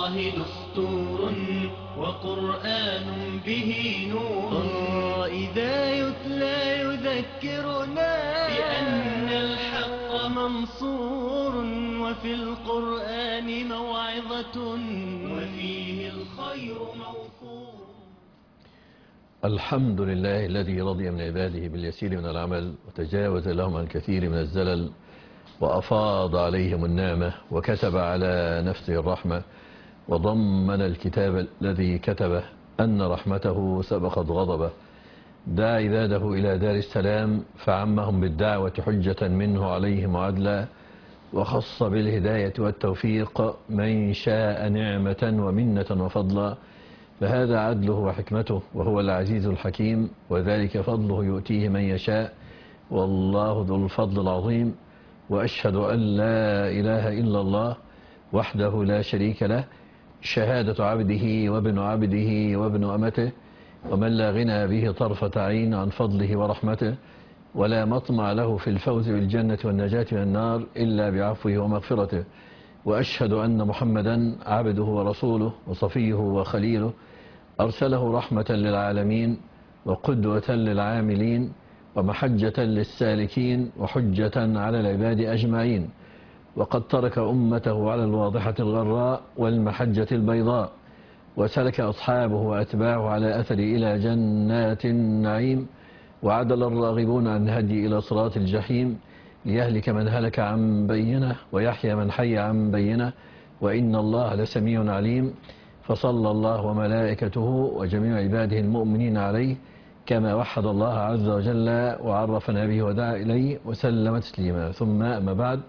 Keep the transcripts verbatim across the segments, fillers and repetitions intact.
الله دستور وقرآن به نور إذا يتلى يذكرنا بأن الحق منصور وفي القرآن موعظة وفيه الخير موفور. الحمد لله الذي رضي من عباده باليسير من العمل وتجاوز لهم عن الكثير من الزلل وأفاض عليهم النعمة وكتب على نفسه الرحمة وضمن الكتاب الذي كتبه أن رحمته سبقت غضبه. دعا عباده إلى دار السلام فعمهم بالدعوة حجة منه عليهم وعدلا، وخص بالهداية والتوفيق من شاء نعمة ومنة وفضلا، فهذا عدله وحكمته وهو العزيز الحكيم، وذلك فضله يؤتيه من يشاء والله ذو الفضل العظيم. وأشهد أن لا إله إلا الله وحده لا شريك له، شهادة عبده وابن عبده وابن أمته، ومن لا غنى به طرفة عين عن فضله ورحمته، ولا مطمع له في الفوز بالجنة والنجاة من النار إلا بعفوه ومغفرته. وأشهد أن محمدا عبده ورسوله وصفيه وخليله، أرسله رحمة للعالمين وقدوة للعاملين ومحجة للسالكين وحجة على العباد أجمعين. وقد ترك أمته على الواضحة الغراء والمحجة البيضاء، وسلك أصحابه وأتباعه على أثر إلى جنات النعيم، وعدل الراغبون عن هدي إلى صراط الجحيم، ليهلك من هلك عن بينه ويحيى من حي عن بينه، وإن الله لسميع عليم. فصلى الله وملائكته وجميع عباده المؤمنين عليه كما وحد الله عز وجل وعرفنا به ودعا إليه وسلم تسليما. ثم أما بعد،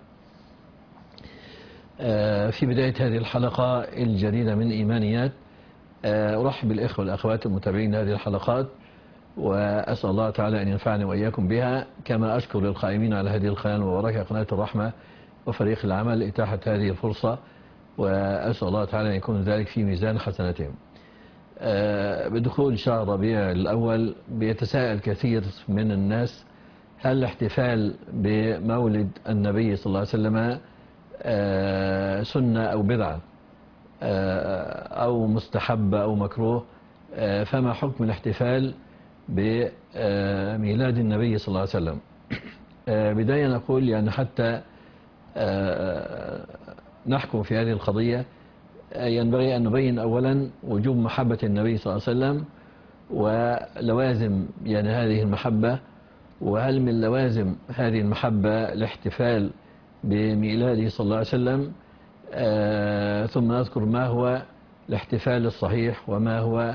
في بداية هذه الحلقة الجديدة من إيمانيات أرحب بالإخوة والأخوات المتابعين هذه الحلقات، وأسأل الله تعالى أن ينفعني وإياكم بها، كما أشكر للقائمين على هذه القناة المباركة قناة الرحمة وفريق العمل إتاحة هذه الفرصة، وأسأل الله تعالى أن يكون ذلك في ميزان حسناتهم. بدخول شهر ربيع الأول بيتساءل كثير من الناس: هل الاحتفال بمولد النبي صلى الله عليه وسلم سنة أو بدعة أو مستحبة أو مكروه؟ فما حكم الاحتفال بميلاد النبي صلى الله عليه وسلم؟ بداية نقول يعني حتى نحكم في هذه القضية ينبغي أن نبين أولا وجوب محبة النبي صلى الله عليه وسلم ولوازم يعني هذه المحبة، وهل من لوازم هذه المحبة الاحتفال بميلاده صلى الله عليه وسلم، آه ثم نذكر ما هو الاحتفال الصحيح وما هو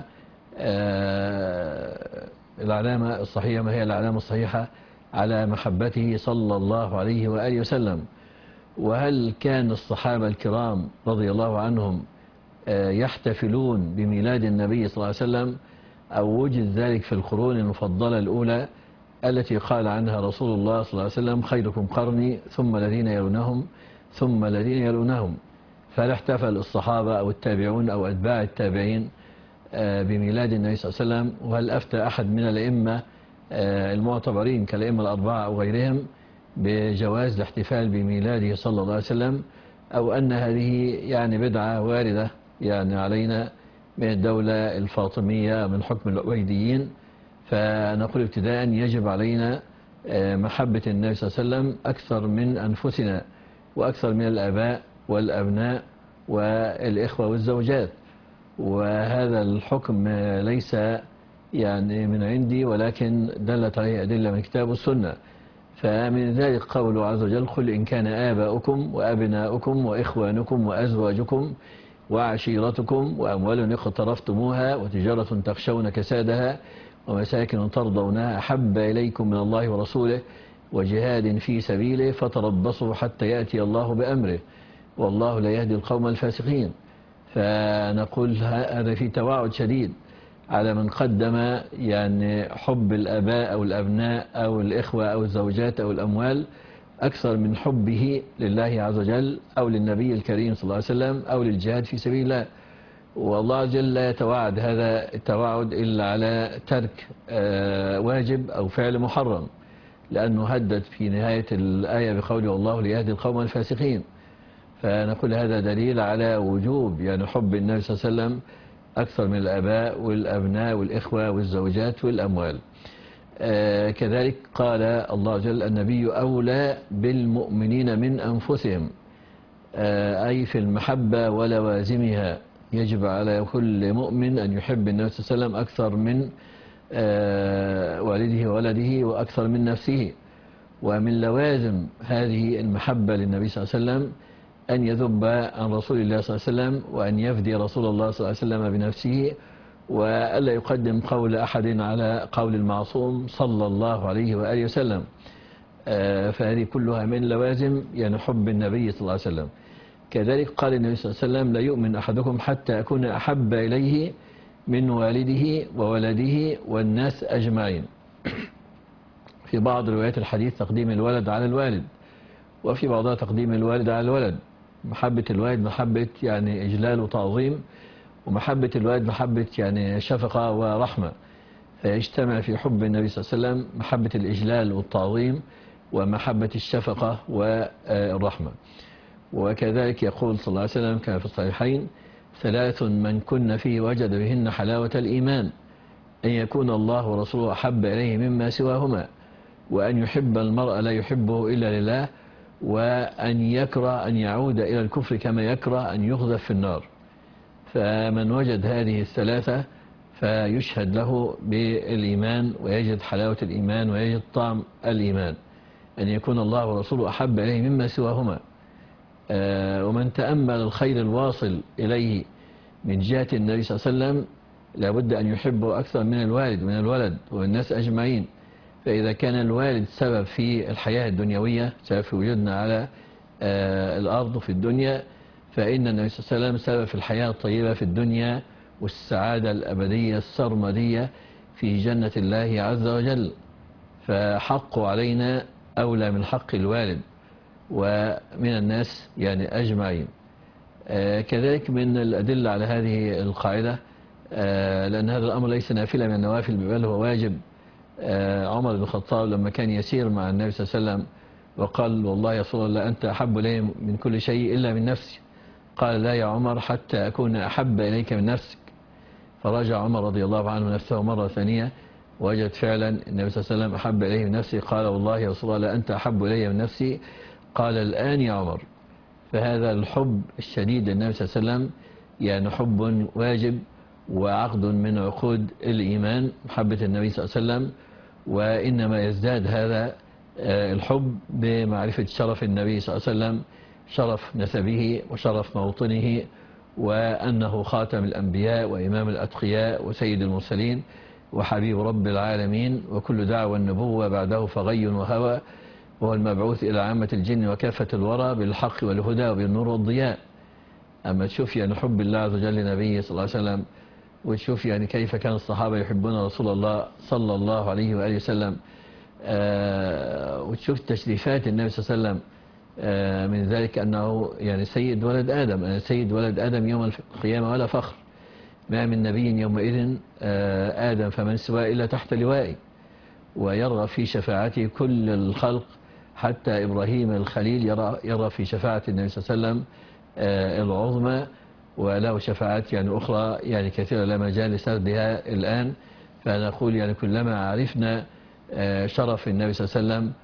آه العلامة الصحيحة، ما هي العلامة الصحيحة على محبته صلى الله عليه وآله وسلم. وهل كان الصحابة الكرام رضي الله عنهم آه يحتفلون بميلاد النبي صلى الله عليه وسلم، أو وجد ذلك في القرون المفضلة الأولى التي قال عنها رسول الله صلى الله عليه وسلم: خيركم قرني ثم الذين يلونهم ثم الذين يلونهم؟ فهل احتفل الصحابة أو التابعون أو أتباع التابعين بميلاد النبي صلى الله عليه وسلم؟ وهل أفتى أحد من الأئمة المعتبرين كالأئمة الأربعة أو غيرهم بجواز الاحتفال بميلاده صلى الله عليه وسلم، أو أن هذه يعني بدعة واردة يعني علينا من الدولة الفاطمية من حكم العبيديين؟ فنقول ابتداء يجب علينا محبة النبي صلى الله عليه وسلم أكثر من أنفسنا وأكثر من الآباء والأبناء والإخوة والزوجات، وهذا الحكم ليس يعني من عندي ولكن دلت عليه أدلة من كتاب السنة. فمن ذلك قوله عز وجل: قل إن كان آباؤكم وأبناؤكم وإخوانكم وأزواجكم وعشيرتكم وأموال اقترفتموها وتجارة تخشون كسادها ومساكن ترضونها أحب إليكم من الله ورسوله وجهاد في سبيله فتربصوا حتى يأتي الله بأمره والله لا يهدي القوم الفاسقين. فنقول هذا في توعد شديد على من قدم يعني حب الآباء أو الأبناء أو الإخوة أو الزوجات أو الأموال أكثر من حبه لله عز وجل أو للنبي الكريم صلى الله عليه وسلم أو للجهاد في سبيل الله. والله عز وجل لا يتوعد هذا التوعد إلا على ترك واجب أو فعل محرم، لأنه هدد في نهاية الآية بقوله: والله ليهدي القوم الفاسقين. فنقول هذا دليل على وجوب يعني حب النبي صلى الله عليه وسلم أكثر من الآباء والأبناء والإخوة والزوجات والأموال. آه كذلك قال الله عز وجل النبي أولى بالمؤمنين من أنفسهم، آه أي في المحبة ولوازمها. يجب على كل مؤمن أن يحب النبي صلى الله عليه وسلم أكثر من آه والده وولده وأكثر من نفسه. ومن لوازم هذه المحبة للنبي صلى الله عليه وسلم أن يذب عن رسول الله صلى الله عليه وسلم، وأن يفدي رسول الله صلى الله عليه وسلم بنفسه، وألا يقدم قول أحد على قول المعصوم صلى الله عليه وآله وسلم. فهذه كلها من لوازم يعني حب النبي صلى الله عليه وسلم. كذلك قال النبي صلى الله عليه وسلم لا يؤمن أحدكم حتى أكون أحب إليه من والده وولده والناس أجمعين. في بعض روايات الحديث تقديم الولد على الوالد، وفي بعضها تقديم الوالد على الولد. محبة الوالد محبة يعني إجلال وتعظيم، ومحبة الوالد محبة يعني شفقة ورحمة، فيجتمع في حب النبي صلى الله عليه وسلم محبة الإجلال والتعظيم ومحبة الشفقة والرحمة. وكذلك يقول صلى الله عليه وسلم كما في الصحيحين ثلاث من كن فيه وجد بهن حلاوة الإيمان: أن يكون الله ورسوله أحب إليه مما سواهما، وأن يحب المرء لا يحبه إلا لله، وأن يكره أن يعود إلى الكفر كما يكره أن يقذف في النار. فمن وجد هذه الثلاثة فيشهد له بالإيمان، ويجد حلاوة الإيمان، ويجد طعم الإيمان: أن يكون الله ورسوله أحب إليه مما سواهما. ومن تأمل الخير الواصل إليه من جهة النبي صلى الله عليه وسلم لابد أن يحبه أكثر من الوالد من الولد والناس أجمعين. فإذا كان الوالد سبب في الحياة الدنيوية، سبب في وجودنا على الأرض في الدنيا، فإن النبي صلى الله عليه وسلم سبب في الحياة الطيبة في الدنيا والسعادة الأبدية السرمدية في جنة الله عز وجل. فحق علينا أولى من حق الوالد ومن الناس يعني أجمعين. كذلك من الأدلة على هذه القاعدة، لأن هذا الأمر ليس نافلة من النوافل بل هو واجب. عمر بن الخطاب لما كان يسير مع النبي صلى الله عليه وسلم وقال والله يا رسول الله أنت أحب إلي من كل شيء إلا من نفسي، قال لا يا عمر حتى أكون أحب إليك من نفسك. فرجع عمر رضي الله عنه نفسه مرة ثانية، وجد فعلا النبي صلى الله عليه وسلم أحب إليه من نفسه. قال والله يا رسول الله أنت أحب إلي من نفسي، قال الآن يا عمر. فهذا الحب الشديد للنبي صلى الله عليه وسلم يعني حب واجب وعقد من عقود الإيمان، محبة النبي صلى الله عليه وسلم. وإنما يزداد هذا الحب بمعرفة شرف النبي صلى الله عليه وسلم، شرف نسبه وشرف موطنه، وأنه خاتم الأنبياء وإمام الأتقياء وسيد المرسلين وحبيب رب العالمين، وكل دعوى النبوة بعده فغي وهوى، وهو المبعوث إلى عامة الجن وكافة الورى بالحق والهدى وبالنور والضياء. أما تشوف يعني حب الله عز وجل لنبيه صلى الله عليه وسلم، وتشوف يعني كيف كان الصحابة يحبون رسول الله صلى الله عليه وآله وسلم، آه وتشوف تشريفات النبي صلى الله عليه وسلم، آه من ذلك أنه يعني سيد ولد آدم، أنا سيد ولد آدم يوم القيامة ولا فخر، ما من نبي يومئذ آه آدم فمن سواه إلا تحت لوائي، ويرغب في شفاعته كل الخلق حتى إبراهيم الخليل يرى, يرى في شفاعة النبي صلى الله عليه وسلم آه العظمى، وله شفاعات يعني أخرى يعني كثيرة لا مجال لسردها الآن. فنقول يعني كلما عرفنا شرف النبي صلى الله عليه وسلم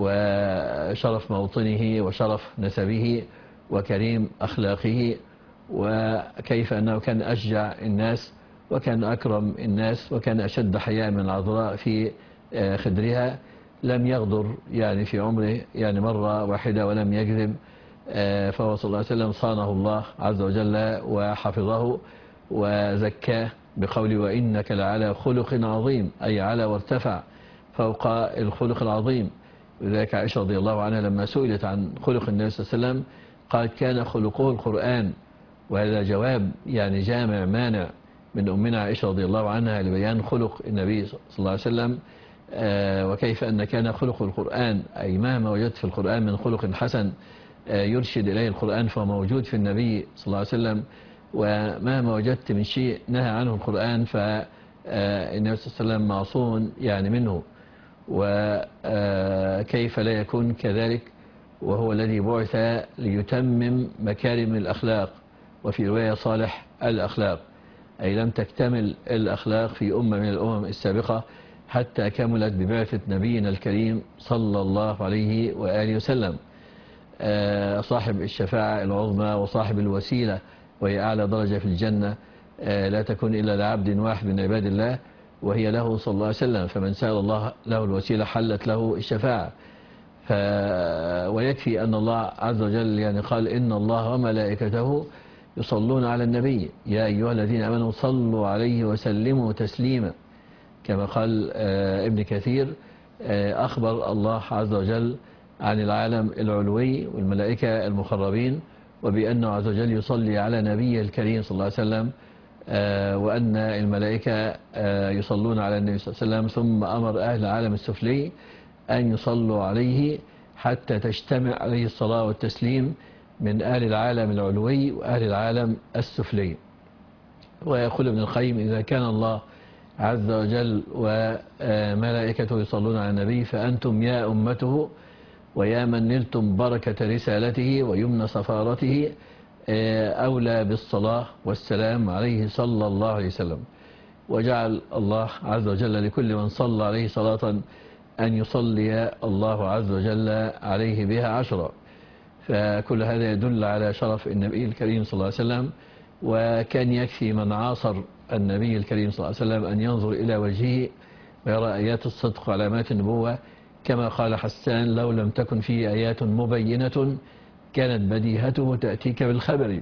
وشرف موطنه وشرف نسبه وكريم أخلاقه، وكيف أنه كان أشجع الناس وكان أكرم الناس وكان أشد حياء من العذراء في خدرها، لم يغدر يعني في عمره يعني مرة واحدة ولم يكذب. فهو صلى الله عليه وسلم صانه الله عز وجل وحفظه وزكاه بقوله وإنك لعلى خلق عظيم، أي على وارتفع فوق الخلق العظيم. وذلك عائشة رضي الله عنها لما سئلت عن خلق النبي صلى الله عليه وسلم قالت كان خلقه القرآن، وهذا جواب يعني جامع مانع من أمنا عائشة رضي الله عنها لبيان خلق النبي صلى الله عليه وسلم، وكيف أن كان خلق القرآن، أي مهما وجدت في القرآن من خلق حسن يرشد إليه القرآن فهو موجود في النبي صلى الله عليه وسلم، ومهما وجدت من شيء نهى عنه القرآن فالنبي صلى الله عليه وسلم معصوم يعني منه. وكيف لا يكون كذلك وهو الذي بعث ليتمم مكارم الأخلاق، وفي رواية صالح الأخلاق، أي لم تكتمل الأخلاق في أمة من الأمم السابقة حتى كملت ببعثة نبينا الكريم صلى الله عليه وآله وسلم. صاحب الشفاعة العظمى وصاحب الوسيلة وهي أعلى درجة في الجنة لا تكون إلا لعبد واحد من عباد الله، وهي له صلى الله عليه وسلم، فمن سأل الله له الوسيلة حلت له الشفاعة. ف... ويكفي أن الله عز وجل يعني قال إن الله وملائكته يصلون على النبي يا أيها الذين آمنوا صلوا عليه وسلموا تسليما، كما قال ابن كثير أخبر الله عز وجل عن العالم العلوي والملائكة المقربين، وبأنه عز وجل يصلي على نبيه الكريم صلى الله عليه وسلم، وأن الملائكة يصلون على النبي صلى الله عليه وسلم، ثم أمر أهل العالم السفلي أن يصلوا عليه حتى تجتمع عليه الصلاة والتسليم من أهل العالم العلوي وأهل العالم السفلي. ويقول ابن القيم إذا كان الله عز وجل وملائكته يصلون على النبي فأنتم يا أمته ويا من نلتم بركة رسالته ويمن سفارته أولى بالصلاة والسلام عليه صلى الله عليه وسلم. وجعل الله عز وجل لكل من صلى عليه صلاة أن يصلي الله عز وجل عليه بها عشرة، فكل هذا يدل على شرف النبي الكريم صلى الله عليه وسلم. وكان يكفي من عاصر النبي الكريم صلى الله عليه وسلم أن ينظر إلى وجهه ويرى آيات الصدق وعلامات النبوة، كما قال حسان لو لم تكن فيه آيات مبينة كانت بديهته تأتيك بالخبر.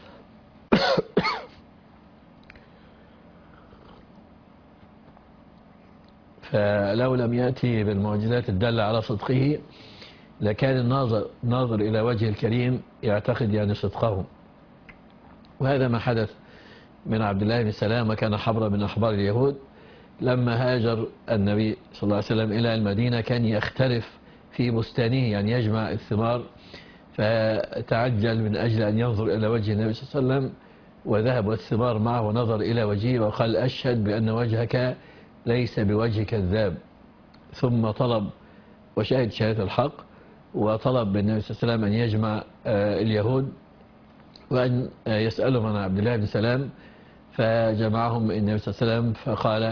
فلو لم يأتي بالمعجزات الدالة على صدقه لكان الناظر ناظر إلى وجه الكريم يعتقد يعني صدقه. وهذا ما حدث من عبد الله بن سلام، وكان حبر من أحبار اليهود. لما هاجر النبي صلى الله عليه وسلم إلى المدينة كان يختلف في بستانه، يعني يجمع الثمار، فتعجل من أجل أن ينظر إلى وجه النبي صلى الله عليه وسلم، وذهب والثمار معه ونظر إلى وجهه وقال أشهد بأن وجهك ليس بوجه كذاب. ثم طلب وشاهد شهادة الحق، وطلب بالنبي صلى الله عليه وسلم أن يجمع اليهود وأن يسألهم عن عبد الله بن سلام، فجمعهم النبي صلى الله عليه وسلم فقال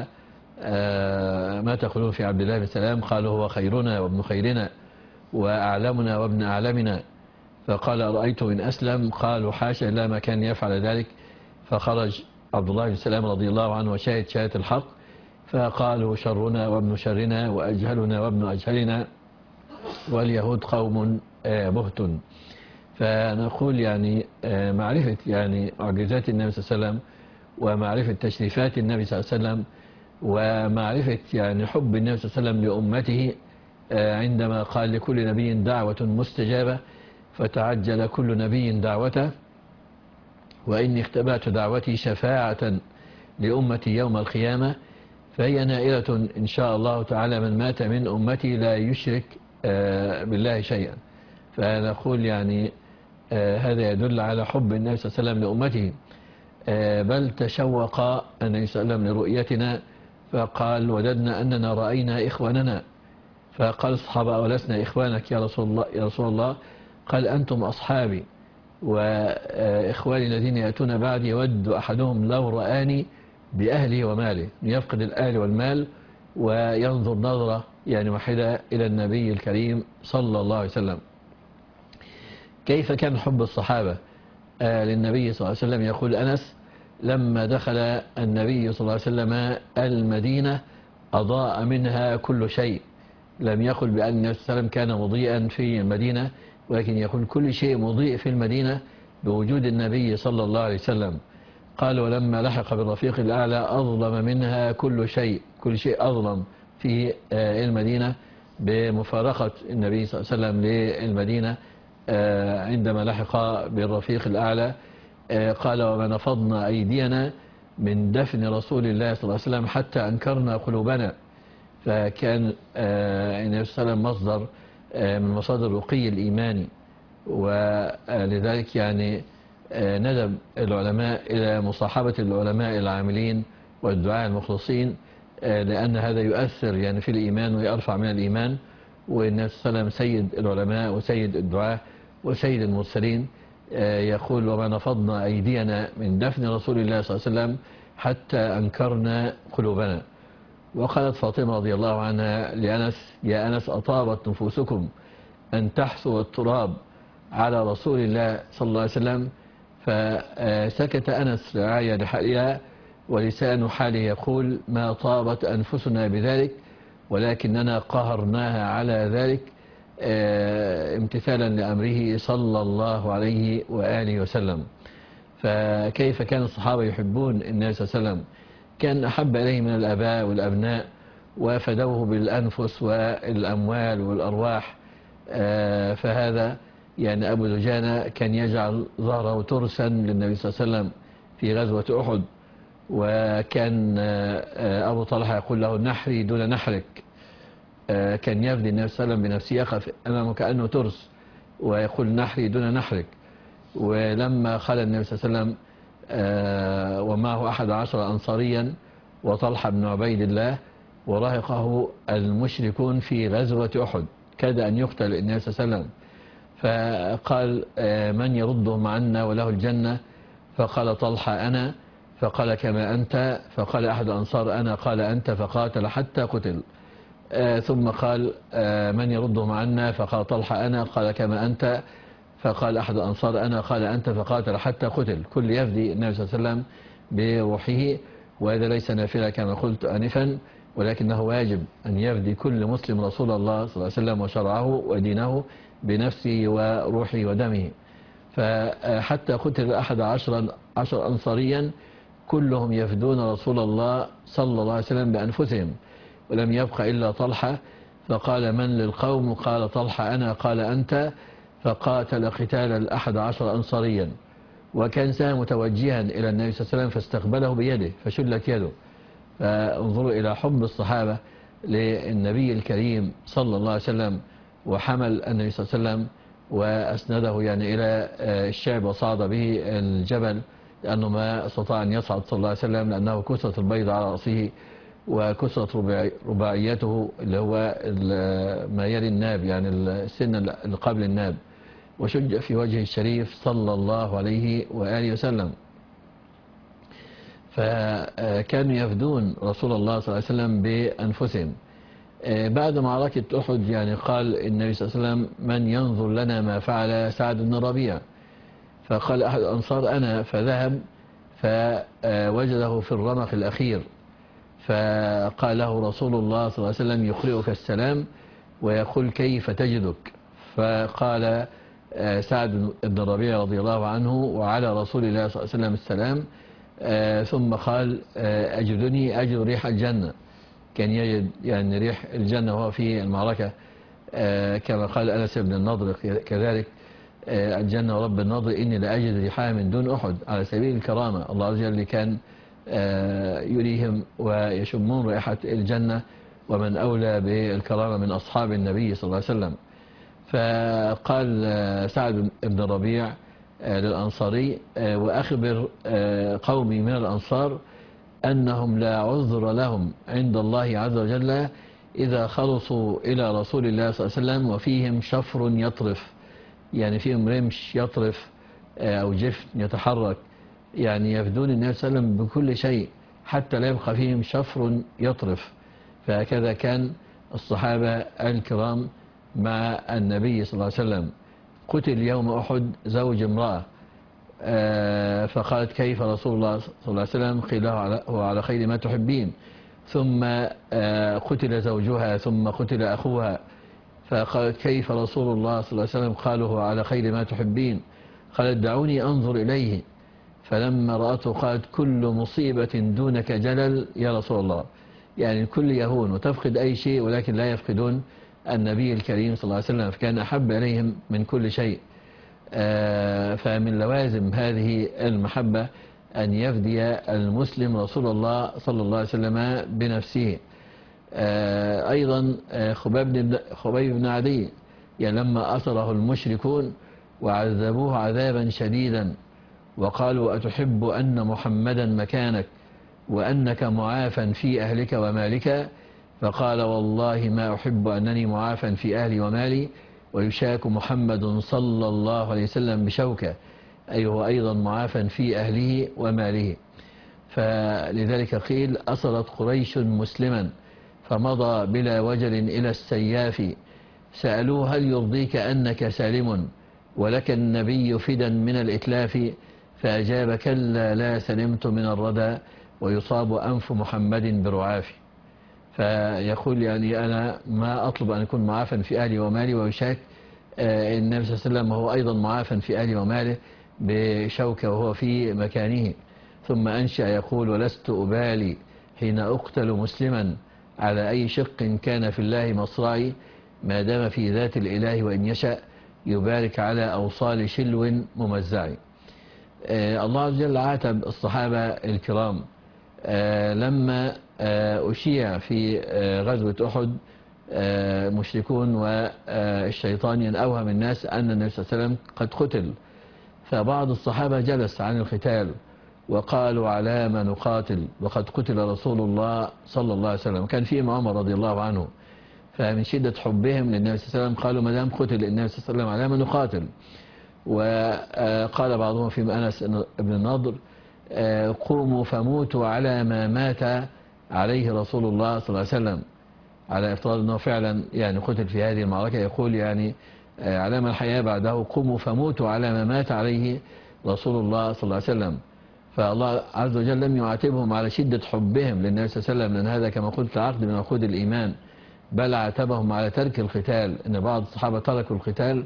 ما تقولون في عبد الله بن سلام؟ قالوا هو خيرنا وابن خيرنا وأعلمنا وابن أعلمنا. فقال أرأيت إن أسلم؟ قالوا حاشا لا ما كان يفعل ذلك. فخرج عبد الله بن سلام رضي الله عنه وشاهد شهادة الحق، فقالوا شرنا وابن شرنا وأجهلنا وابن أجهلنا واليهود قوم بهت. فنقول يعني معرفة يعني معجزات النبي صلى الله عليه وسلم ومعرفة تشريفات النبي صلى الله عليه وسلم ومعرفة يعني حب النبي صلى الله عليه وسلم لأمته، عندما قال لكل نبي دعوة مستجابة فتعجل كل نبي دعوته، وإني اختبأت دعوتي شفاعة لأمتي يوم القيامة فهي نائلة إن شاء الله تعالى من مات من أمتي لا يشرك بالله شيئا. فنقول يعني هذا يدل على حب النبي صلى الله عليه وسلم لأمته، بل تشوق النبي صلى الله عليه وسلم لرؤيتنا فقال وددنا أننا رأينا إخواننا. فقال الصحابة ولسنا إخوانك يا رسول الله يا رسول الله؟ قال أنتم أصحابي وإخواني الذين يأتون بعد يود أحدهم لو رآني بأهله وماله، يفقد الأهل والمال وينظر نظرة يعني واحدة إلى النبي الكريم صلى الله عليه وسلم. كيف كان حب الصحابة للنبي صلى الله عليه وسلم؟ يقول أنس لما دخل النبي صلى الله عليه وسلم المدينة أضاء منها كل شيء. لم يقل بأن النبي صلى الله عليه وسلم كان مضيئا في المدينة، ولكن يقول كل شيء مضيء في المدينة بوجود النبي صلى الله عليه وسلم. قال ولما لحق بالرفيق الأعلى أظلم منها كل شيء، كل شيء أظلم في المدينة بمفارقة النبي صلى الله عليه وسلم للمدينة عندما لحق بالرفيق الأعلى. قال وما نفضنا أيدينا من دفن رسول الله صلى الله عليه وسلم حتى أنكرنا قلوبنا. فكان النبي صلى الله عليه وسلم مصدر من مصادر رقي الإيمان، ولذلك يعني ندب العلماء إلى مصاحبة العلماء العاملين والدعاء المخلصين، لأن هذا يؤثر يعني في الإيمان ويرفع من الإيمان. والنبي صلى الله عليه وسلم سيد العلماء وسيد الدعاة وسيد المرسلين يقول: وما نفضنا أيدينا من دفن رسول الله صلى الله عليه وسلم حتى أنكرنا قلوبنا. وقالت فاطمة رضي الله عنها لأنس: يا أنس أطابت نفوسكم أن تحثوا التراب على رسول الله صلى الله عليه وسلم. فسكت أنس رعاية لحالها، ولسان حاله يقول: ما طابت أنفسنا بذلك، ولكننا قهرناها على ذلك امتثالا لأمره صلى الله عليه وآله وسلم. فكيف كان الصحابة يحبون النبي صلى الله عليه وسلم؟ كان أحب إليه من الآباء والأبناء، وفدوه بالأنفس والأموال والأرواح. فهذا يعني أبو دجانة كان يجعل ظهره ترسا للنبي صلى الله عليه وسلم في غزوة أحد، وكان أبو طلحة يقول له: نحري دون نحرك. كان يفدي النبي صلى الله عليه وسلم بنفسه، يقف أمامه كأنه ترس ويقول: نحري دون نحرك. ولما خلى النبي صلى الله عليه وسلم ومعه أحد عشر أنصاريا وطلحة بن عبيد الله ورهقه المشركون في غزوة أحد، كاد أن يقتل النبي صلى الله عليه وسلم، فقال: من يردهم عنا وله الجنة؟ فقال طلحة: أنا. فقال: كما أنت. فقال أحد الأنصار: أنا. قال: أنت. فقاتل حتى قتل. ثم قال: من يردهم عنا؟ فقال طلحة: أنا. قال: كما أنت. فقال أحد الأنصار: أنا. قال: أنت. فقاتل حتى قتل. كل يفدي النبي صلى الله عليه وسلم بروحه، وهذا ليس نافلة كما قلت آنفا، ولكنه واجب أن يفدي كل مسلم رسول الله صلى الله عليه وسلم وشرعه ودينه بنفسه وروحه ودمه. فحتى قتل أحد عشر, عشر أنصاريا كلهم يفدون رسول الله صلى الله عليه وسلم بأنفسهم، ولم يبق إلا طلحة. فقال: من للقوم؟ قال طلحة: أنا. قال: أنت. فقاتل قتال الأحد عشر أنصاريا، وكان سهم متوجها إلى النبي صلى الله عليه وسلم فاستقبله بيده فشلت يده. فانظروا إلى حب الصحابة للنبي الكريم صلى الله عليه وسلم، وحمل النبي صلى الله عليه وسلم وأسنده يعني إلى الشعب وصعد به الجبل، لأنه ما استطاع أن يصعد صلى الله عليه وسلم، لأنه كسرت البيض على رأسه وكسرت رباعيته اللي هو ما يلي الناب، يعني السن اللي قبل الناب، وشج في وجه الشريف صلى الله عليه وآله وسلم. فكانوا يفدون رسول الله صلى الله عليه وسلم بأنفسهم. بعد معركة أحد يعني قال النبي صلى الله عليه وسلم: من ينظر لنا ما فعل سعد بن ربيع؟ فقال أحد الأنصار: أنا. فذهب فوجده في الرمق الأخير، فقال له رسول الله صلى الله عليه وسلم: يقرئك السلام ويقول: كيف تجدك؟ فقال سعد بن ربيع رضي الله عنه: وعلى رسول الله صلى الله عليه وسلم السلام. ثم قال: أجدني أجد ريح الجنة. كان يجد يعني ريح الجنة وهو في المعركة، كما قال أنس بن النضر كذلك: الجنة ورب النضر إني لأجد ريحها من دون أحد، على سبيل الكرامة. الله عز وجل كان يريهم ويشمون رائحة الجنة، ومن أولى بالكرامة من أصحاب النبي صلى الله عليه وسلم. فقال سعد بن ربيع للأنصاري: وأخبر قومي من الأنصار أنهم لا عذر لهم عند الله عز وجل إذا خلصوا إلى رسول الله صلى الله عليه وسلم وفيهم شفر يطرف، يعني فيهم رمش يطرف أو جفن يتحرك، يعني يفدون النبي صلى الله عليه وسلم بكل شيء حتى لا يبقى فيهم شفر يطرف. فهكذا كان الصحابة الكرام مع النبي صلى الله عليه وسلم. قتل يوم أحد زوج امرأة، فقالت: كيف رسول الله صلى الله عليه وسلم؟ قيل له: هو على خير ما تحبين. ثم قتل زوجها، ثم قتل أخوها، فقالت: كيف رسول الله صلى الله عليه وسلم؟ قالوا: هو على خير ما تحبين. قالت: دعوني أنظر إليه. فلما رأته قالت: كل مصيبة دونك جلل يا رسول الله، يعني الكل يهون وتفقد أي شيء، ولكن لا يفقدون النبي الكريم صلى الله عليه وسلم، فكان أحب إليهم من كل شيء. فمن لوازم هذه المحبة أن يفدي المسلم رسول الله صلى الله عليه وسلم بنفسه. أيضا خبيب بن عدي، يعني لما أسره المشركون وعذبوه عذابا شديدا وقالوا: أتحب أن محمدا مكانك وأنك معافى في أهلك ومالك؟ فقال والله ما أحب أنني معافى في أهلي ومالي ويشاك محمد صلى الله عليه وسلم بشوكة، أي هو أيضا معافى في أهله وماله. فلذلك قيل أصلت قريش مسلما فمضى بلا وجل إلى السياف، سألوه هل يرضيك أنك سالم ولك النبي فدا من الإتلاف، فأجاب كلا لا سلمت من الردى ويصاب أنف محمد برعاف. فيقول يعني أنا ما أطلب أن أكون معافى في أهلي ومالي ويشاك النبي صلى الله عليه وسلم وهو أيضا معافى في أهلي وماله بشوكة وهو في مكانه. ثم أنشأ يقول ولست أبالي حين أقتل مسلما على أي شق كان في الله مصرعي، ما دام في ذات الإله وإن يشاء يبارك على أوصال شلو ممزع. آه الله عز وجل عاتب الصحابة الكرام آه لما آه أشيع في آه غزوة أحد آه مشركون والشيطان ينأوهم الناس أن النبي صلى الله عليه وسلم قد قتل، فبعض الصحابة جلس عن القتال وقالوا على ما نقاتل وقد قتل رسول الله صلى الله عليه وسلم. كان فيهم عمر رضي الله عنه، فمن شدة حبهم للنبي صلى الله عليه وسلم قالوا ما دام قتل النبي صلى الله عليه وسلم على ما نقاتل. وقال بعضهم في أنس بن النضر قوموا فموتوا على ما مات عليه رسول الله صلى الله عليه وسلم، على افتراض أنه فعلا يعني قتل في هذه المعركة. يقول يعني على ما الحياة بعده قوموا فموتوا على ما مات عليه رسول الله صلى الله عليه وسلم. فالله عز وجل لم يعاتبهم على شدة حبهم للنبي صلى الله عليه وسلم، لأن هذا كما قلت عقد من عقود الإيمان، بل عاتبهم على ترك القتال، أن بعض الصحابة تركوا القتال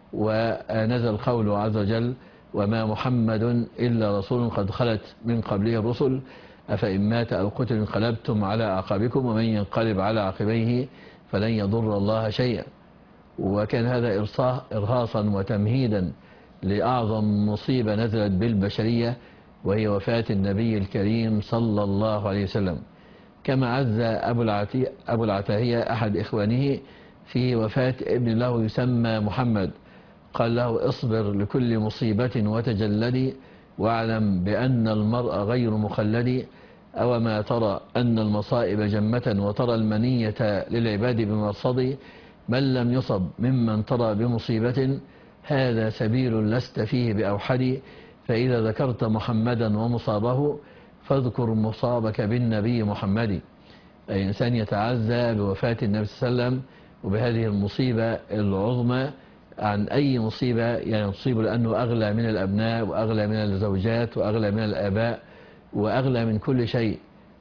ونزل قوله عز وجل وما محمد إلا رسول قد خلت من قبله الرسل أفإن مات أو قتل انقلبتم على أعقابكم ومن ينقلب على عقبيه فلن يضر الله شيئا. وكان هذا إرهاصا وتمهيدا لأعظم مصيبة نزلت بالبشرية وهي وفاة النبي الكريم صلى الله عليه وسلم. كما عز أبو العتاهية أحد إخوانه في وفاة ابن له يسمى محمد، قال له اصبر لكل مصيبة وتجلدي واعلم بأن المرء غير مخلد، أو ما ترى أن المصائب جمة وترى المنية للعباد بمرصد، من لم يصب ممن ترى بمصيبة هذا سبيل لست فيه بأوحد، فإذا ذكرت محمدا ومصابه فاذكر مصابك بالنبي محمد. أي إنسان يتعزى بوفاة النبي صلى الله عليه وسلم وبهذه المصيبة العظمى عن أي مصيبة يعني تصيب، لأنه أغلى من الأبناء وأغلى من الزوجات وأغلى من الآباء وأغلى من كل شيء،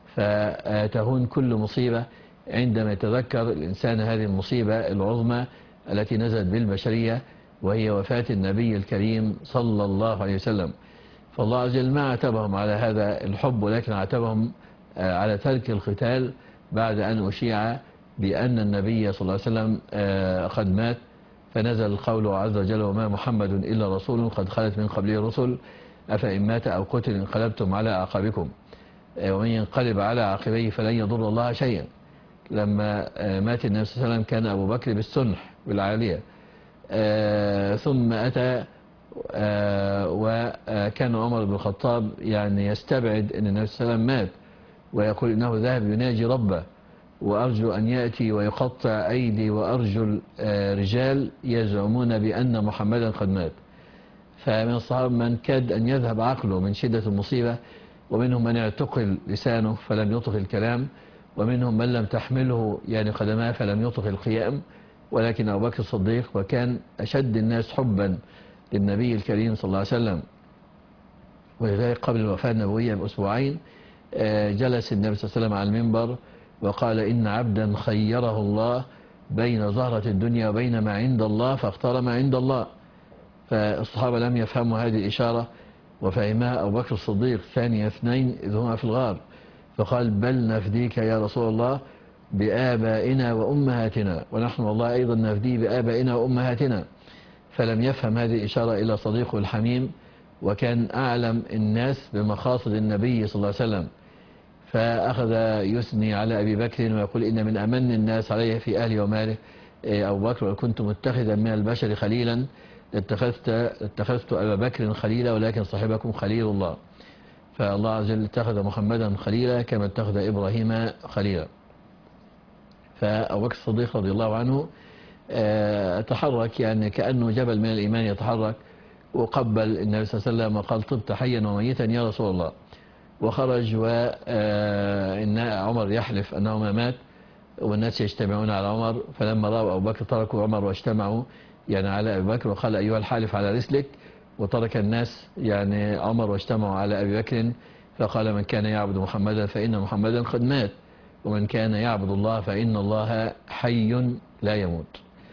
فتهون كل مصيبة عندما يتذكر الإنسان هذه المصيبة العظمى التي نزلت بالبشرية وهي وفاة النبي الكريم صلى الله عليه وسلم. فالله عز وجل ما عاتبهم على هذا الحب، ولكن عاتبهم على ترك القتال بعد أن أشيع بأن النبي صلى الله عليه وسلم قد مات، فنزل القول عز وجل وما محمد إلا رسول قد خلت من قبله الرسل أفإن مات أو قتل انقلبتم على أعقابكم ومن ينقلب على عقبيه فلن يضر الله شيئا. لما مات النبي صلى الله عليه وسلم كان أبو بكر بالسنح بالعالية، ثم أتى وكان عمر بن الخطاب يعني يستبعد أن النبي صلى الله عليه وسلم مات ويقول إنه ذهب يناجي ربه، وأرجو أن يأتي ويقطع أيدي وأرجل رجال يزعمون بأن محمدا قد مات. فمن الصحابة من كاد أن يذهب عقله من شدة المصيبة، ومنهم من اعتقل لسانه فلم يطق الكلام، ومنهم من لم تحمله يعني قدماه فلم يطق القيام. ولكن أبو بكر الصديق وكان أشد الناس حبا للنبي الكريم صلى الله عليه وسلم، ولذلك قبل الوفاة النبوية بأسبوعين جلس النبي صلى الله عليه وسلم على المنبر وقال إن عبدا خيره الله بين زهرة الدنيا وبين ما عند الله فاختار ما عند الله. فالصحابة لم يفهموا هذه الإشارة، وفهمها أبو بكر الصديق ثاني اثنين إذ هما في الغار، فقال بل نفديك يا رسول الله بآبائنا وأمهاتنا، ونحن والله أيضا نفدي بآبائنا وأمهاتنا. فلم يفهم هذه الإشارة إلا صديقه الحميم، وكان أعلم الناس بمقاصد النبي صلى الله عليه وسلم، فأخذ يثني على أبي بكر ويقول إن من أمن الناس عليه في أهلي وماله أبو بكر، وكنت متخذا من البشر خليلا اتخذت, اتخذت أبا بكر خليلا ولكن صاحبكم خليل الله. فالله عز وجل اتخذ محمدا خليلا كما اتخذ إبراهيم خليلا. فأبو بكر الصديق رضي الله عنه آه، تحرك يعني كأنه جبل من الإيمان يتحرك، وقبل النبي صلى الله عليه وسلم وقال طبت حيا وميتا يا رسول الله. وخرج وإن عمر يحلف أنه ما مات، والناس يجتمعون على عمر، فلما رأوا أبو بكر تركوا عمر واجتمعوا يعني على أبي بكر، وقال أيها الحالف على رسلك، وترك الناس يعني عمر واجتمعوا على أبي بكر، فقال من كان يعبد محمدا فإن محمدا قد مات، ومن كان يعبد الله فإن الله حي لا يموت.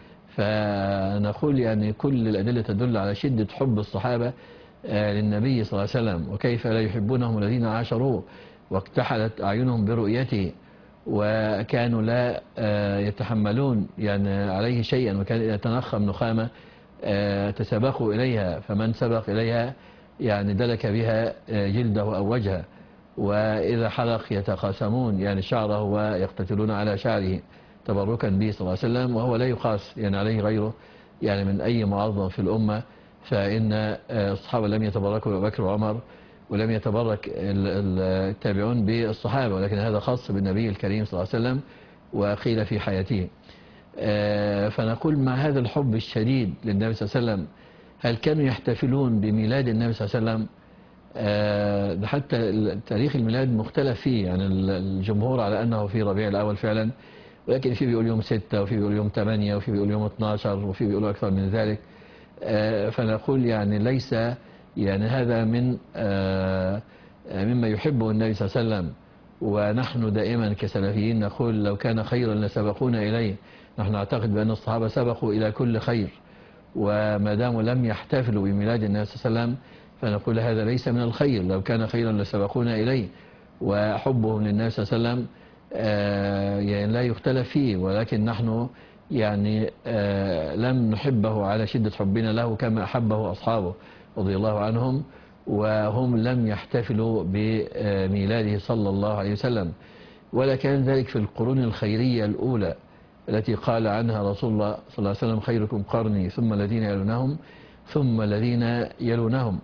فنقول يعني كل الأدلة تدل على شدة حب الصحابة للنبي صلى الله عليه وسلم، وكيف لا يحبونهم الذين عاشروه واكتحلت أعينهم برؤيته، وكانوا لا يتحملون يعني عليه شيئا، وكان يتنخم نخامة تسابقوا إليها، فمن سبق إليها يعني دلك بها جلده أو وجهه، وإذا حلق يتقاسمون يعني شعره ويقتتلون على شعره تبركا به صلى الله عليه وسلم، وهو لا يقاس يعني عليه غيره يعني من أي معظم في الأمة. فإن الصحابة لم يتبركوا بأبي بكر وعمر، ولم يتبرك التابعون بالصحابة، ولكن هذا خاص بالنبي الكريم صلى الله عليه وسلم وقيل في حياته. فنقول مع هذا الحب الشديد للنبي صلى الله عليه وسلم، هل كانوا يحتفلون بميلاد النبي صلى الله عليه وسلم؟ ده حتى تاريخ الميلاد مختلف فيه، يعني الجمهور على أنه في ربيع الأول فعلا، ولكن في بيقول يوم ستة، وفي بيقول يوم ثمانية، وفي بيقول يوم اثناشر، وفي بيقول أكثر من ذلك. فنقول يعني ليس يعني هذا من مما يحبه النبي صلى الله عليه وسلم، ونحن دائما كسلفيين نقول لو كان خيرا لسبقونا إليه. نحن نعتقد بأن الصحابة سبقوا إلى كل خير، وما داموا لم يحتفلوا بميلاد النبي صلى الله عليه وسلم فنقول هذا ليس من الخير. لو كان خيرا لسبقونا إليه، وحبهم للنبي صلى الله عليه وسلم يعني لا يختلف فيه، ولكن نحن يعني لم نحبه على شدة حبنا له كما أحبه أصحابه رضي الله عنهم، وهم لم يحتفلوا بميلاده صلى الله عليه وسلم. ولا كان ذلك في القرون الخيرية الأولى التي قال عنها رسول الله صلى الله عليه وسلم خيركم قرني ثم الذين يلونهم ثم الذين يلونهم.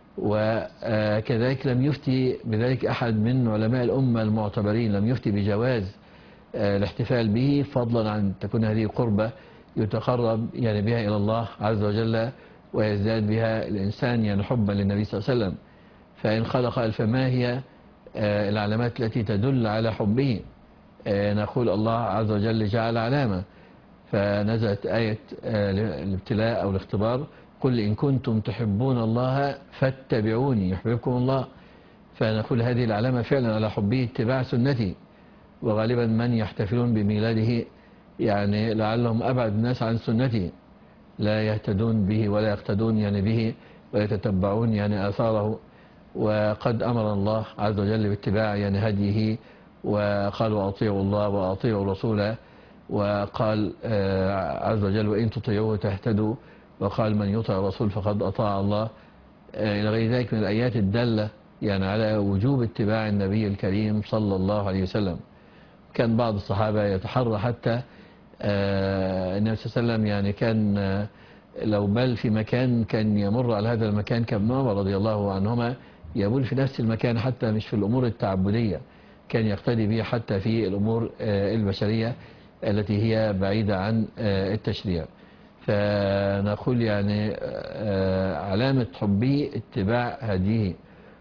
وكذلك لم يفتي بذلك أحد من علماء الأمة المعتبرين، لم يفتي بجواز الاحتفال به، فضلا عن تكون هذه قربة يتقرب يعني بها إلى الله عز وجل، ويزداد بها الإنسان يعني حبا للنبي صلى الله عليه وسلم. فإن خلق قال فما هي العلامات التي تدل على حبه؟ نقول الله عز وجل جعل علامة، فنزلت آية الابتلاء أو الاختبار قل إن كنتم تحبون الله فاتبعوني يحببكم الله. فنقول هذه العلامة فعلا على حبه اتباع سنتي. وغالبا من يحتفلون بميلاده يعني لعلهم أبعد الناس عن سنته، لا يهتدون به ولا يقتدون يعني به ويتتبعون يعني آثاره. وقد أمر الله عز وجل باتباع يعني هديه، وقال وأطيعوا الله وأطيعوا الرسول، وقال عز وجل وإن تطيعوه تهتدوا، وقال من يطع الرسول فقد أطاع الله، إلى غير ذلك من الآيات الدالة يعني على وجوب اتباع النبي الكريم صلى الله عليه وسلم. كان بعض الصحابة يتحرى حتى النبي صلى الله عليه وسلم يعني كان لو بل في مكان كان يمر على هذا المكان كابن عمر رضي الله عنهما يبول في نفس المكان، حتى مش في الأمور التعبدية، كان يقتدي به حتى في الأمور البشرية التي هي بعيدة عن التشريع. فنقول يعني علامة حبه اتباع هديه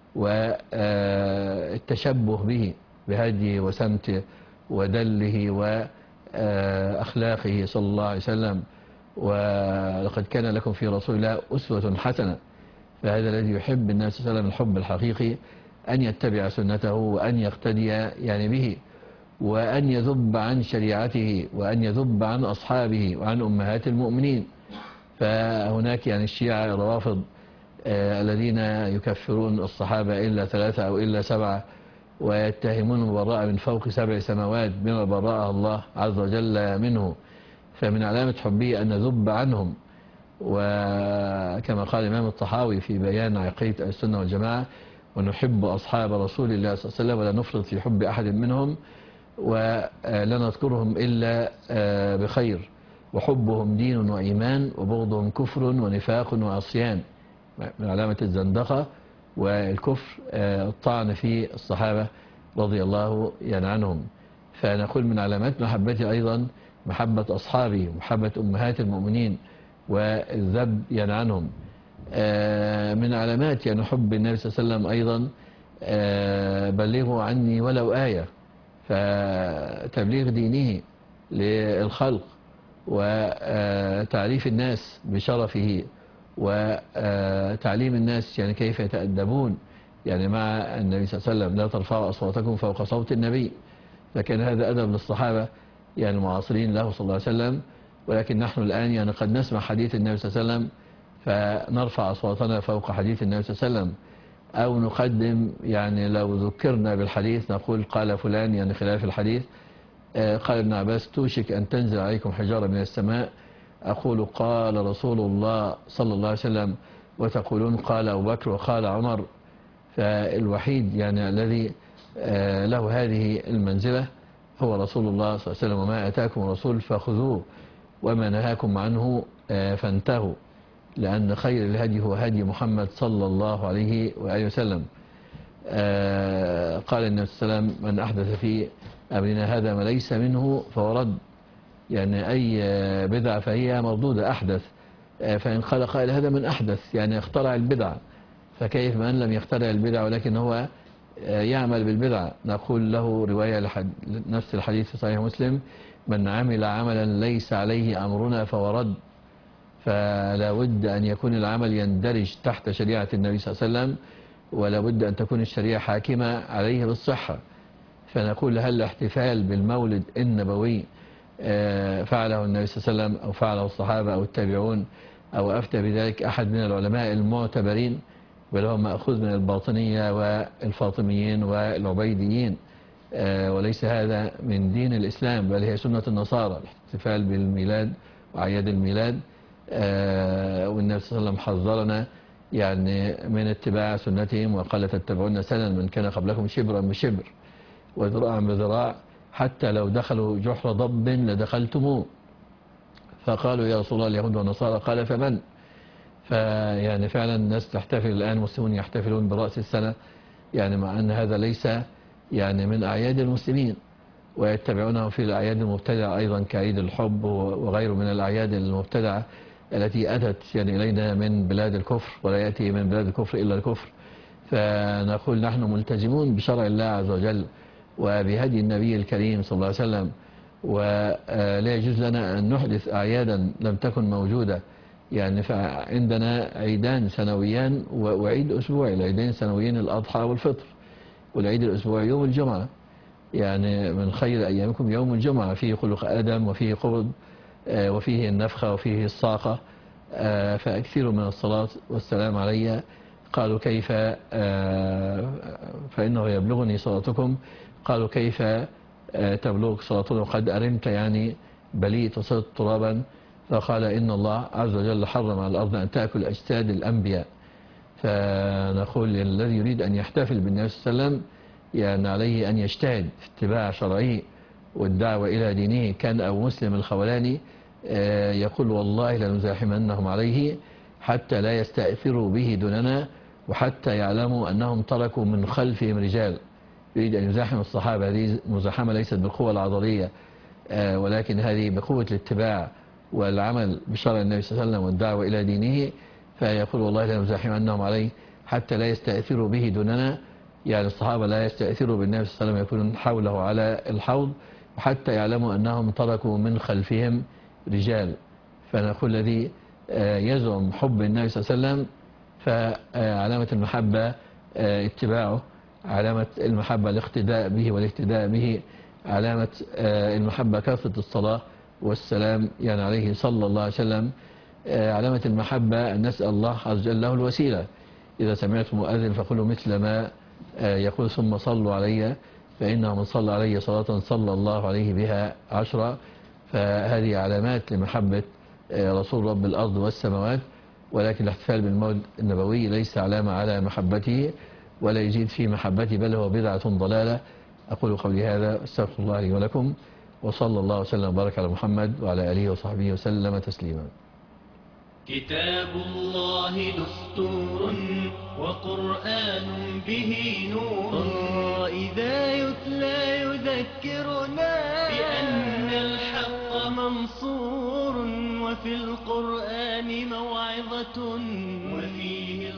والتشبه به بهديه وسمته ودله وأخلاقه صلى الله عليه وسلم. ولقد كان لكم في رسول الله أسوة حسنة. فهذا الذي يحب الناس صلى الله عليه وسلم الحب الحقيقي أن يتبع سنته وأن يقتدي يعني به، وأن يذب عن شريعته، وأن يذب عن أصحابه وعن أمهات المؤمنين. فهناك يعني الشيعة الروافض آه الذين يكفرون الصحابة إلا ثلاثة أو إلا سبعة، ويتهمون البراءة من فوق سبع سماوات بما براء الله عز وجل منه. فمن علامة حبه أن نذب عنهم. وكما قال الإمام الطحاوي في بيان عقيدة السنة والجماعة ونحب أصحاب رسول الله صلى الله عليه وسلم ولا نفرط في حب أحد منهم ولا نذكرهم إلا بخير، وحبهم دين وإيمان وبغضهم كفر ونفاق وعصيان. من علامة الزندقة والكفر الطعن في الصحابة رضي الله يعني عنهم. فنقول من علامات محبتي أيضا محبة أصحابي ومحبة أمهات المؤمنين والذب يعني عنهم. من علامات يعني حب النبي صلى الله عليه وسلم أيضا بلغوا عني ولو آية، فتبليغ دينه للخلق وتعريف الناس بشرفه وتعليم الناس يعني كيف يتأدبون يعني مع النبي صلى الله عليه وسلم. لا ترفعوا أصواتكم فوق صوت النبي، فكان هذا أدب للصحابة يعني المعاصرين له صلى الله عليه وسلم. ولكن نحن الآن يعني قد نسمع حديث النبي صلى الله عليه وسلم فنرفع أصواتنا فوق حديث النبي صلى الله عليه وسلم، أو نقدم يعني لو ذكرنا بالحديث نقول قال فلان يعني خلاف الحديث. قال ابن عباس توشك أن تنزل عليكم حجارة من السماء أقول قال رسول الله صلى الله عليه وسلم وتقولون قال أبو بكر وقال عمر. فالوحيد يعني الذي له هذه المنزلة هو رسول الله صلى الله عليه وسلم. وما أتاكم الرسول فخذوه وما نهاكم عنه فانتهوا، لأن خير الهدي هو هدي محمد صلى الله عليه وآله وسلم. قال النبي صلى الله عليه وسلم من أحدث في أمرنا هذا ما ليس منه فهو رد، يعني أي بدعة فهي مردودة. أحدث فإن قال قائل هذا من أحدث يعني اخترع البدعة، فكيف من لم يخترع البدعة ولكن هو يعمل بالبدعة؟ نقول له رواية نفس الحديث في صحيح مسلم من عمل عملا ليس عليه أمرنا فهو رد. فلا بد أن يكون العمل يندرج تحت شريعة النبي صلى الله عليه وسلم، ولا بد أن تكون الشريعة حاكمة عليه بالصحة. فنقول هل الاحتفال بالمولد النبوي فعله النبي صلى الله عليه وسلم أو فعله الصحابة أو التابعون أو أفتى بذلك أحد من العلماء المعتبرين، بل هو مأخوذ من الباطنية والفاطميين والعبيديين، وليس هذا من دين الإسلام بل هي سنة النصارى الاحتفال بالميلاد وأعياد الميلاد. والنبي صلى الله عليه وسلم حذرنا يعني من اتباع سنتهم وقال تتبعون سنن من كان قبلكم شبرا بشبر وذراعا بذراع حتى لو دخلوا جحر ضب لدخلتموه. فقالوا يا رسول الله اليهود والنصارى قال فمن؟ فيعني فعلا الناس تحتفل الآن، المسلمون يحتفلون برأس السنة يعني مع أن هذا ليس يعني من أعياد المسلمين، ويتبعونه في الأعياد المبتدعة أيضا كعيد الحب وغيره من الأعياد المبتدعة التي أتت يعني إلينا من بلاد الكفر، ولا يأتي من بلاد الكفر إلا الكفر. فنقول نحن ملتزمون بشرع الله عز وجل وبهدي النبي الكريم صلى الله عليه وسلم، ولا يجوز لنا أن نحدث أعيادا لم تكن موجودة. يعني فعندنا عيدان سنويان وعيد أسبوعي، العيدين سنويين الأضحى والفطر، والعيد الأسبوعي يوم الجمعة. يعني من خير أيامكم يوم الجمعة فيه خلق آدم وفيه قبض وفيه النفخة وفيه الصاقة، فأكثروا من الصلاة والسلام علي. قالوا كيف فإنه يبلغني صلاتكم؟ قالوا كيف تبلغ صلاتنا وقد أرمت يعني بليت وصرت ترابا؟ فقال إن الله عز وجل حرم على الأرض أن تأكل أجساد الأنبياء. فنقول الذي يريد أن يحتفل بالنبي صلى الله عليه وسلم يعني عليه أن يجتهد في اتباع شرعه والدعوة إلى دينه. كان أبو مسلم الخولاني يقول والله لنزاحمنهم عليه حتى لا يستأثروا به دوننا وحتى يعلموا أنهم تركوا من خلفهم رجال. يريد أن يزاحم الصحابة. هذه مزاحمة ليست بالقوة العضلية ولكن هذه بقوة الاتباع والعمل بشرع النبي صلى الله عليه وسلم والدعوة إلى دينه. فيقول والله لنزاحمنهم عليه حتى لا يستأثروا به دوننا، يعني الصحابة لا يستأثروا بالنبي صلى الله عليه وسلم يكونون حوله على الحوض وحتى يعلموا أنهم تركوا من خلفهم رجال. فنقول الذي يزعم حب النبي صلى الله عليه وسلم فعلامة المحبة اتباعه، علامة المحبة الاقتداء به والاهتداء به، علامة المحبة كثرة الصلاة والسلام يعني عليه صلى الله عليه وسلم، علامة المحبة أن نسأل الله عز وجل له الوسيلة. إذا سمعتم مؤذن فقولوا مثل ما يقول ثم صلوا علي فإنه من صلى علي صلاة صلى الله عليه بها عشرة. فهذه علامات لمحبة رسول رب الأرض والسماوات. ولكن الاحتفال بالمولد النبوي ليس علامة على محبته ولا يزيد في محبته بل هو بدعة ضلالة. أقول قولي هذا استغفر الله لي ولكم، وصلى الله وسلم وبارك على محمد وعلى آله وصحبه وسلم تسليما. كتاب الله دستور وقرآن به نور، إذا يتلى يذكر يذكرنا بأن الحق منصور، وفي القرآن موعظة وفيه